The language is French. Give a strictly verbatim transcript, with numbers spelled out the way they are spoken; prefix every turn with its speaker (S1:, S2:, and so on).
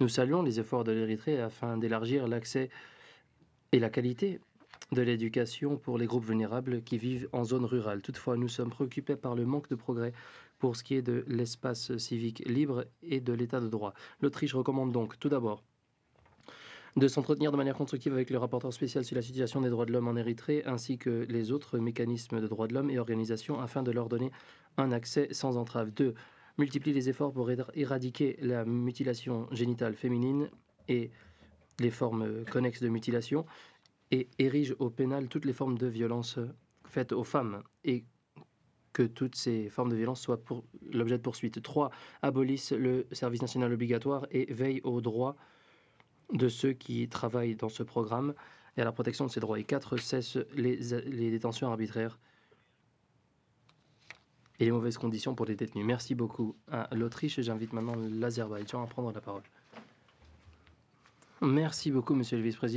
S1: Nous saluons les efforts de l'Érythrée afin d'élargir l'accès et la qualité de l'éducation pour les groupes vulnérables qui vivent en zone rurale. Toutefois, nous sommes préoccupés par le manque de progrès pour ce qui est de l'espace civique libre et de l'état de droit. L'Autriche recommande donc, tout d'abord, de s'entretenir de manière constructive avec le rapporteur spécial sur la situation des droits de l'homme en Érythrée, ainsi que les autres mécanismes de droits de l'homme et organisations, afin de leur donner un accès sans entrave. deux. Multiplie les efforts pour éradiquer la mutilation génitale féminine et les formes connexes de mutilation, et érige au pénal toutes les formes de violence faites aux femmes, et que toutes ces formes de violence soient pour l'objet de poursuite. trois. Abolisse le service national obligatoire et veille aux droits de ceux qui travaillent dans ce programme et à la protection de ces droits. Et quatre. Cesse les, les détentions arbitraires et les mauvaises conditions pour les détenus. Merci beaucoup à l'Autriche et j'invite maintenant l'Azerbaïdjan à prendre la parole. Merci beaucoup, monsieur le vice-président.